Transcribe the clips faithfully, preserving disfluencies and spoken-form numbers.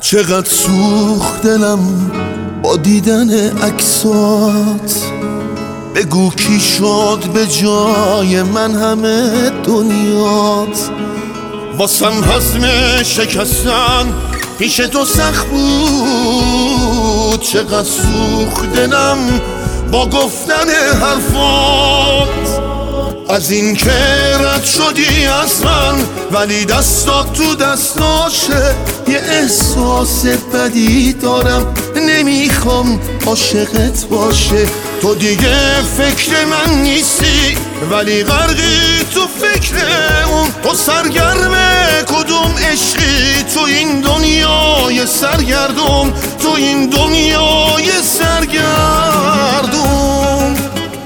چقدر سوخت دلم با دیدن عکسات. بگو کی شد به جای من همه دنیات. واسم هضم شکستن پیش تو سخت بود. چقدر سوخت دلم با گفتن حرفات. از این که رد شدی از من ولی دستات تو دستاشه. یه احساس بدی دارم نمیخوام عاشقت باشه. تو دیگه فکر من نیستی ولی غرقی تو فکر اون. تو سرگرم کدوم عشقی تو این دنیای سرگردون. تو این دنیای سرگردون.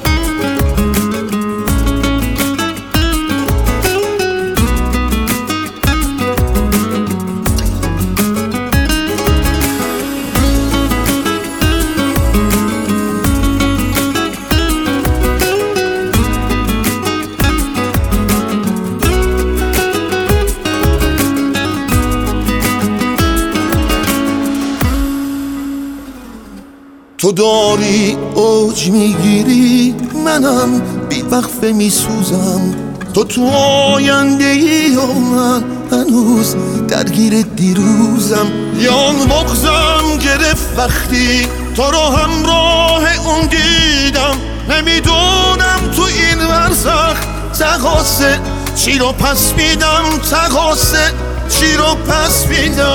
تو داری اوج میگیری منم بی وقفه میسوزم. تو تو آینده ای و من هنوز درگیر دیروزم. یا مغزم گرفت وقتی تو رو همراه اون دیدم. نمیدونم تو این ورزخ تقاسه چی رو پس میدم. تقاسه چی رو پس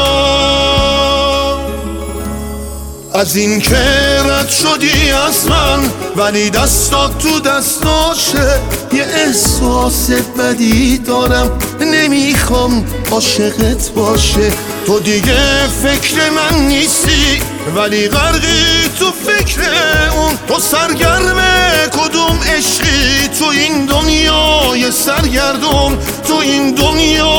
میدم. از این که رد شدی از من ولی دستات تو دستاشه. یه احساس بدی دارم نمیخوام عاشقت باشه. تو دیگه فکر من نیستی ولی غرقی تو فکر اون. تو سرگرم کدوم عشقی تو این دنیای سرگردون. تو این دنیا